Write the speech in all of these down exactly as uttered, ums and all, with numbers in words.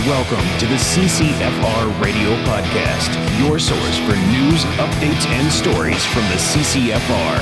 Welcome to the C C F R Radio Podcast, your source for news, updates, and stories from the C C F R.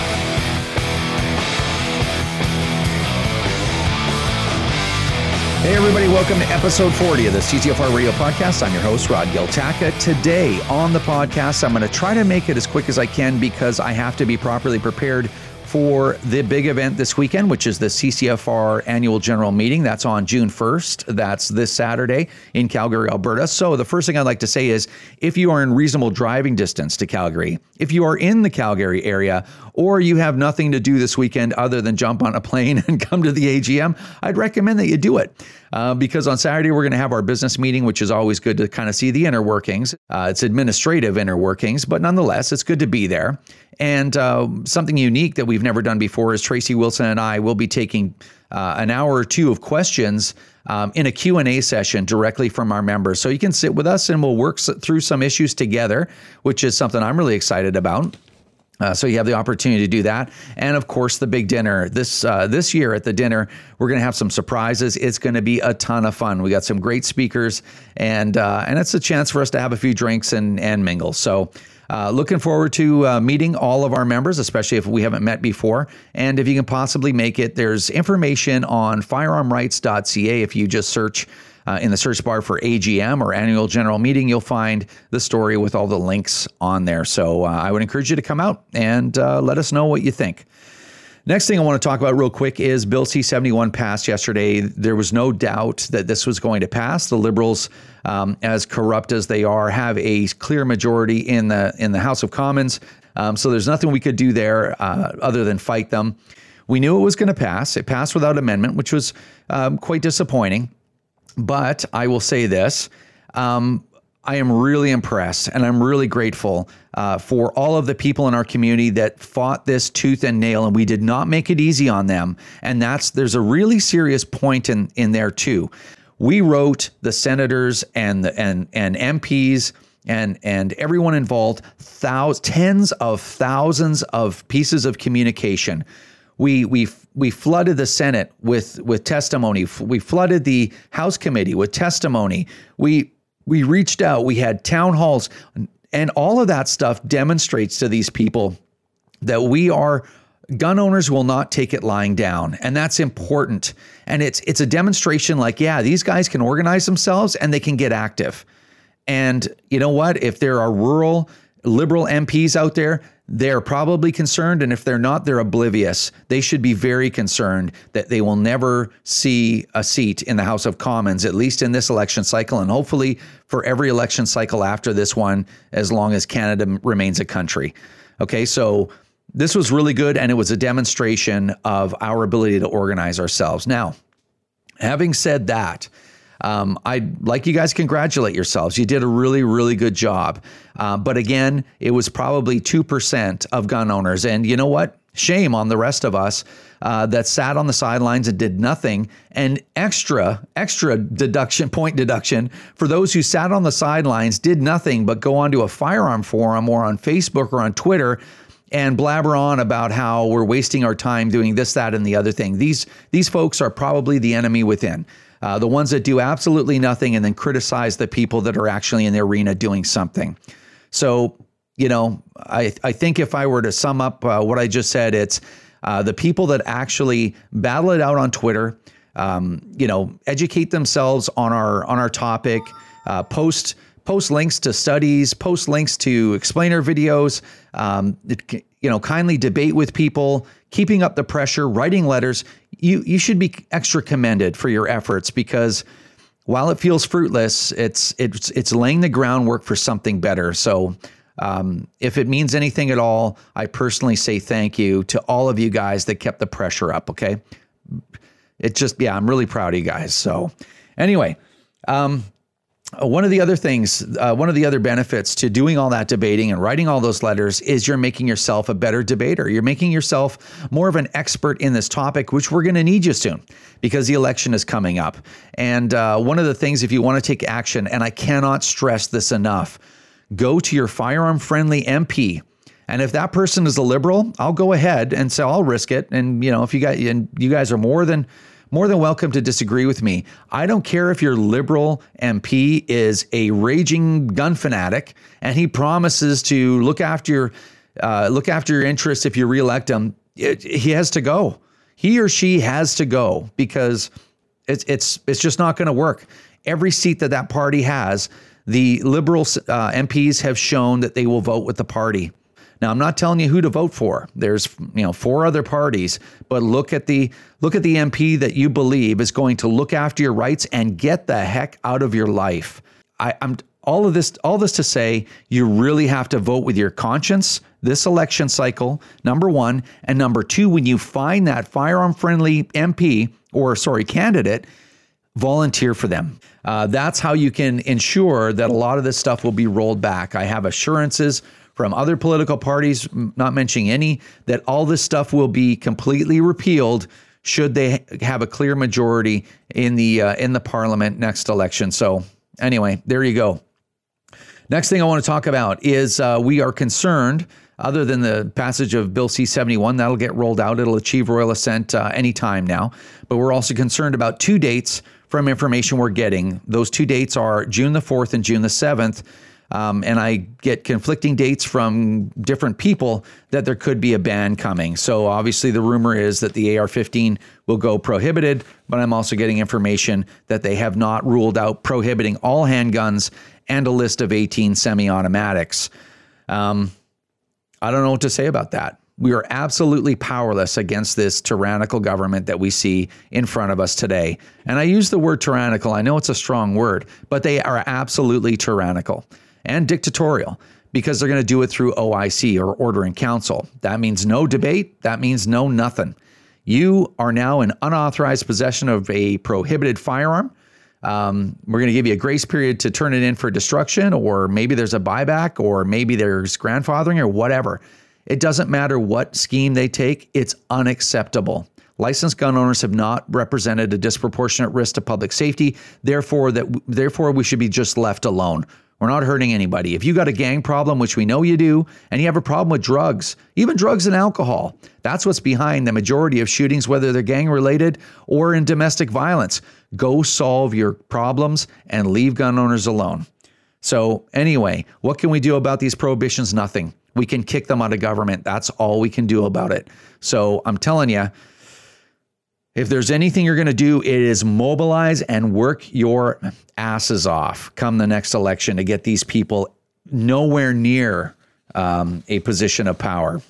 Hey everybody, welcome to episode forty of the C C F R Radio Podcast. I'm your host, Rod Giltaca. Today on the podcast, I'm going to try to make it as quick as I can because I have to be properly prepared for the big event this weekend, which is the C C F R Annual General Meeting. That's on June first. That's this Saturday in Calgary, Alberta. So the first thing I'd like to say is if you are in reasonable driving distance to Calgary, if you are in the Calgary area, or you have nothing to do this weekend other than jump on a plane and come to the A G M, I'd recommend that you do it. Uh, because on Saturday, we're going to have our business meeting, which is always good to kind of see the inner workings. Uh, it's administrative inner workings, but nonetheless, it's good to be there. And uh, something unique that we've never done before is Tracy Wilson and I will be taking uh, an hour or two of questions um, in a Q and A session directly from our members. So you can sit with us and we'll work through some issues together, which is something I'm really excited about. Uh, so you have the opportunity to do that. And of course, the big dinner. This uh, this year at the dinner, we're going to have some surprises. It's going to be a ton of fun. We got some great speakers, and uh, and it's a chance for us to have a few drinks and, and mingle. So uh, looking forward to uh, meeting all of our members, especially if we haven't met before. And if you can possibly make it, there's information on firearm rights dot c a. If you just search Uh, in the search bar for A G M or Annual General Meeting, you'll find the story with all the links on there. So uh, I would encourage you to come out and uh, let us know what you think. Next thing I want to talk about real quick is Bill C seventy-one passed yesterday. There was no doubt that this was going to pass. The Liberals, um, as corrupt as they are, have a clear majority in the in the House of Commons. Um, so there's nothing we could do there uh, other than fight them. We knew it was going to pass. It passed without amendment, which was um, quite disappointing. But I will say this, um, I am really impressed and I'm really grateful uh, for all of the people in our community that fought this tooth and nail, and we did not make it easy on them. And that's there's a really serious point in, in there too. We wrote the senators and the, and and M Ps and and everyone involved thousands, tens of thousands of pieces of communication. We we we flooded the Senate with with testimony. We flooded the House committee with testimony. We we reached out. We had town halls, and all of that stuff demonstrates to these people that we are gun owners will not take it lying down, and that's important. And it's it's a demonstration. Like, yeah, these guys can organize themselves and they can get active. And you know what? If there are rural liberal M Ps out there, they're probably concerned, and if they're not, they're oblivious. They should be very concerned that they will never see a seat in the House of Commons, at least in this election cycle, and hopefully for every election cycle after this one, as long as Canada remains a country. Okay, so this was really good, and it was a demonstration of our ability to organize ourselves. Now, having said that, Um, I'd like you guys to congratulate yourselves. You did a really, really good job. Uh, but again, it was probably two percent of gun owners. And you know what? Shame on the rest of us uh, that sat on the sidelines and did nothing. And extra, extra deduction, point deduction for those who sat on the sidelines, did nothing but go onto a firearm forum or on Facebook or on Twitter and blabber on about how we're wasting our time doing this, that, and the other thing. These, these folks are probably the enemy within. Uh, the ones that do absolutely nothing and then criticize the people that are actually in the arena doing something. So, you know, I, I think if I were to sum up uh, what I just said, it's uh, the people that actually battle it out on Twitter, um, you know, educate themselves on our on our topic, uh, post post links to studies, post links to explainer videos, um, it, you know, kindly debate with people, keeping up the pressure, writing letters. You you should be extra commended for your efforts, because while it feels fruitless, it's it's it's laying the groundwork for something better. So um, if it means anything at all, I personally say thank you to all of you guys that kept the pressure up. Okay, it just yeah, I'm really proud of you guys. So anyway. Um, One of the other things, uh, one of the other benefits to doing all that debating and writing all those letters is you're making yourself a better debater. You're making yourself more of an expert in this topic, which we're going to need you soon because the election is coming up. And uh, one of the things, if you want to take action, and I cannot stress this enough, go to your firearm-friendly M P. And if that person is a liberal, I'll go ahead and say I'll risk it. And you know, if you guys and you guys are more than more than welcome to disagree with me. I don't care if your Liberal M P is a raging gun fanatic and he promises to look after your uh, look after your interests if you reelect him. It, he has to go. He or she has to go because it's it's it's just not going to work. Every seat that that party has, the Liberal uh, M Ps have shown that they will vote with the party. Now, I'm not telling you who to vote for. There's, you know, four other parties, but look at the look at the M P that you believe is going to look after your rights and get the heck out of your life. I, I'm all of this, all this to say, you really have to vote with your conscience this election cycle, number one, and number two, when you find that firearm-friendly M P or sorry candidate, volunteer for them. Uh, that's how you can ensure that a lot of this stuff will be rolled back. I have assurances from other political parties, not mentioning any, that all this stuff will be completely repealed should they have a clear majority in the uh, in the parliament next election. So anyway, there you go. Next thing I want to talk about is uh, we are concerned, other than the passage of Bill C seventy-one, that'll get rolled out. It'll achieve royal assent uh, anytime now. But we're also concerned about two dates from information we're getting. Those two dates are June the fourth and June the seventh. Um, and I get conflicting dates from different people that there could be a ban coming. So obviously the rumor is that the A R fifteen will go prohibited, but I'm also getting information that they have not ruled out prohibiting all handguns and a list of eighteen semi-automatics. Um, I don't know what to say about that. We are absolutely powerless against this tyrannical government that we see in front of us today. And I use the word tyrannical. I know it's a strong word, but they are absolutely tyrannical and dictatorial because they're going to do it through O I C or Order in Council. That means no debate. That means no nothing. You are now in unauthorized possession of a prohibited firearm. Um, we're going to give you a grace period to turn it in for destruction, or maybe there's a buyback, or maybe there's grandfathering or whatever. It doesn't matter what scheme they take. It's unacceptable. Licensed gun owners have not represented a disproportionate risk to public safety. Therefore, that therefore we should be just left alone. We're not hurting anybody. If you got a gang problem, which we know you do, and you have a problem with drugs, even drugs and alcohol, that's what's behind the majority of shootings, whether they're gang related or in domestic violence. Go solve your problems and leave gun owners alone. So anyway, what can we do about these prohibitions? Nothing. We can kick them out of government. That's all we can do about it. So I'm telling you, if there's anything you're going to do, it is mobilize and work your asses off come the next election to get these people nowhere near um, a position of power.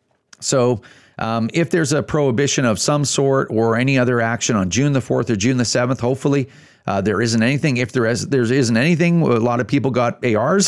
So um, if there's a prohibition of some sort or any other action on June the fourth or June the seventh, hopefully uh, there isn't anything. If there, is, there isn't anything, a lot of people got A Rs.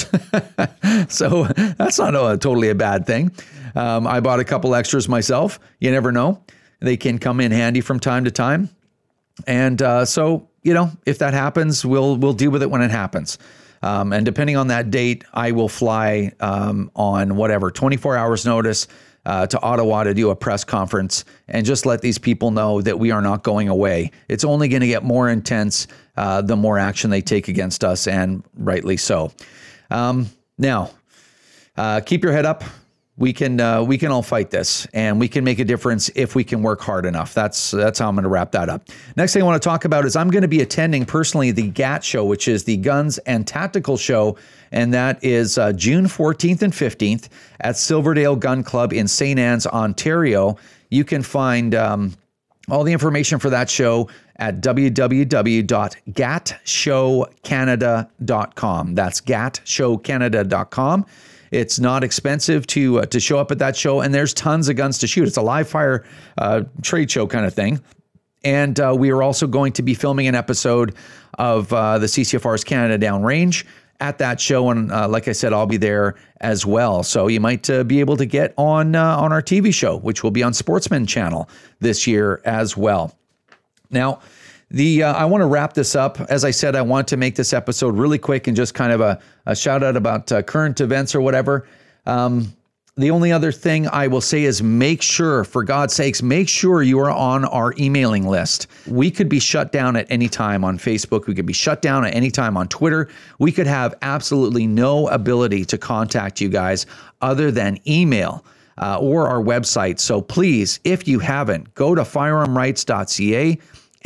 So that's not a, totally a bad thing. Um, I bought a couple extras myself. You never know. They can come in handy from time to time. And uh, so, you know, if that happens, we'll we'll deal with it when it happens. Um, and depending on that date, I will fly um, on whatever, twenty-four hours notice uh, to Ottawa to do a press conference and just let these people know that we are not going away. It's only going to get more intense uh, the more action they take against us, and rightly so. Um, now, uh, keep your head up. We can uh, we can all fight this, and we can make a difference if we can work hard enough. That's that's how I'm going to wrap that up. Next thing I want to talk about is I'm going to be attending personally the G A T show, which is the Guns and Tactical Show, and that is uh, June fourteenth and fifteenth at Silverdale Gun Club in Saint Anne's, Ontario. You can find um, all the information for that show at w w w dot gat show canada dot com. That's gat show canada dot com. It's not expensive to uh, to show up at that show, and there's tons of guns to shoot. It's a live fire uh, trade show kind of thing. And uh, we are also going to be filming an episode of uh, the C C F R's Canada Downrange at that show, and uh, like I said, I'll be there as well. So you might uh, be able to get on uh, on our T V show, which will be on Sportsman Channel this year as well. Now, The uh, I want to wrap this up. As I said, I want to make this episode really quick and just kind of a, a shout out about uh, current events or whatever. Um, the only other thing I will say is make sure, for God's sakes, make sure you are on our emailing list. We could be shut down at any time on Facebook. We could be shut down at any time on Twitter. We could have absolutely no ability to contact you guys other than email uh, or our website. So please, if you haven't, go to firearm rights dot c a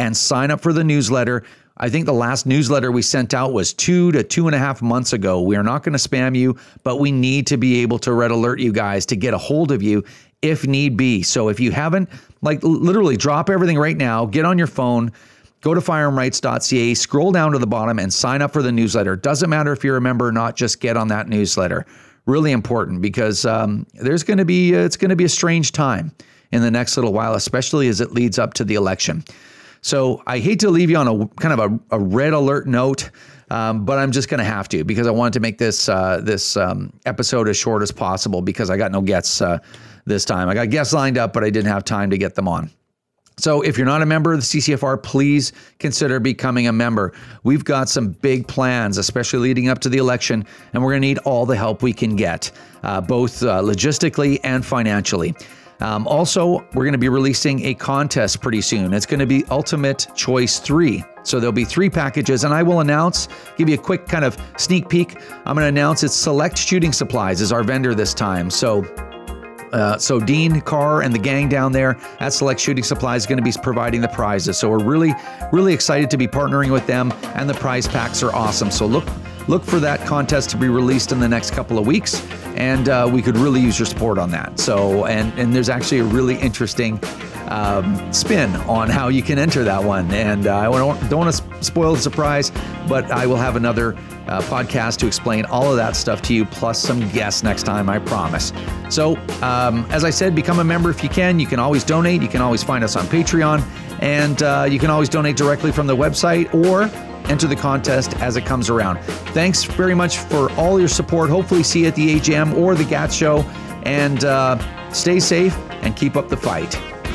and sign up for the newsletter. I think the last newsletter we sent out was two to two and a half months ago. We are not going to spam you, but we need to be able to red alert you guys to get a hold of you if need be. So if you haven't, like literally drop everything right now, get on your phone, go to firearm rights dot c a, scroll down to the bottom and sign up for the newsletter. Doesn't matter if you're a member or not, just get on that newsletter. Really important because um, there's going to be, uh, it's going to be a strange time in the next little while, especially as it leads up to the election. So I hate to leave you on a kind of a, a red alert note, um, but I'm just going to have to because I wanted to make this uh, this um, episode as short as possible because I got no guests uh, this time. I got guests lined up, but I didn't have time to get them on. So if you're not a member of the C C F R, please consider becoming a member. We've got some big plans, especially leading up to the election, and we're going to need all the help we can get, uh, both uh, logistically and financially. Um, also, we're going to be releasing a contest pretty soon. It's going to be Ultimate Choice three. So there'll be three packages, and I will announce, give you a quick kind of sneak peek. I'm going to announce it's Select Shooting Supplies is our vendor this time. So Uh, so Dean Carr and the gang down there at Select Shooting Supplies is going to be providing the prizes. So we're really, really excited to be partnering with them, and the prize packs are awesome. So look, look for that contest to be released in the next couple of weeks, and uh, we could really use your support on that. So, and and there's actually a really interesting um, spin on how you can enter that one. And uh, I don't, don't want to spoil the surprise, but I will have another Uh, podcast to explain all of that stuff to you, plus some guests next time, I promise. So, um, as I said, become a member if you can. You can always donate. You can always find us on Patreon, and uh, you can always donate directly from the website or enter the contest as it comes around. Thanks very much for all your support. Hopefully see you at the A G M or the G A T show, and uh, stay safe and keep up the fight.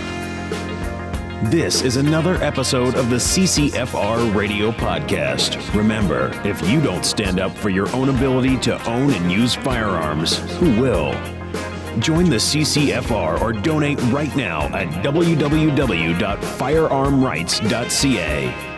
This is another episode of the C C F R Radio Podcast. Remember, if you don't stand up for your own ability to own and use firearms, who will? Join the C C F R or donate right now at w w w dot firearm rights dot c a.